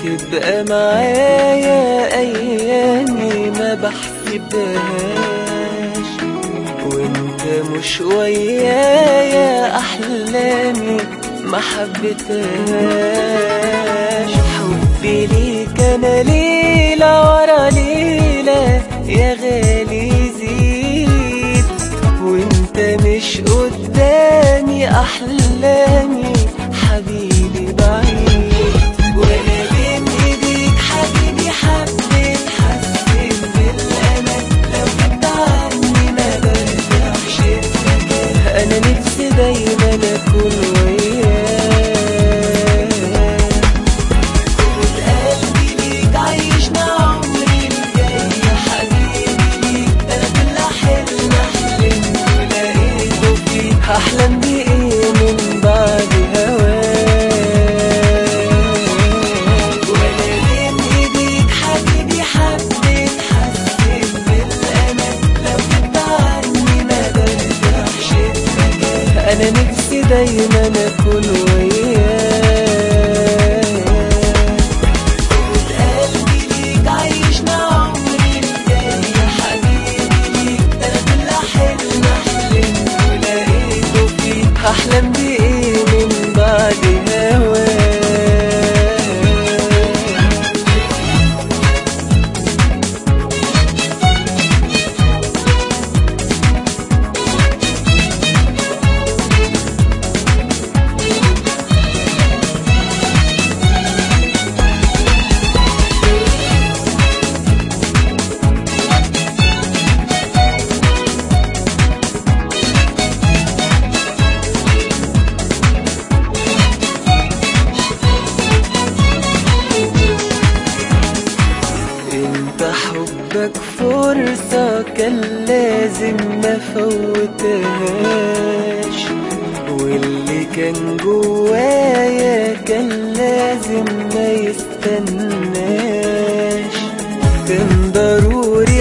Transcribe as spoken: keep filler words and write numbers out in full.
وتبقى معايا أيامي ما بحسبهاش، وانت مش ويايا أحلامي ما حبتهاش. حبي ليك أنا ليلة ورا ليلة يا غالي يزيد، وانت مش قدامي أحلامي حبيبي بعيد. وانا بين ايديك حبيبي حبيت حسيت بالأمان، لو كنت عني ما برتاحش السكن. انا نفسي دايما اكون وياك، خد قلبي ليك عيشنا عمري الجاي يا حبيبي ليك. انا كل حلم حلمت ولقيته فيك، هحلم بايه من بعد هواك. وانا بين ايديك حبيبي حبيت حسيت بالامان، لو كنت عني ما برتاحش السكن. انا نفسي دايما اكون وياك، خد قلبي ليك عيشنا عمري الجاي يا حبيبي ليك. انا كل حلم حلمت ولقيته فيك، هحلم بايه من بعد هواك. انت حبك فرصة كان لازم ما فوتهاش، واللي كان جوايا كان لازم ما يستناش. كان ضروري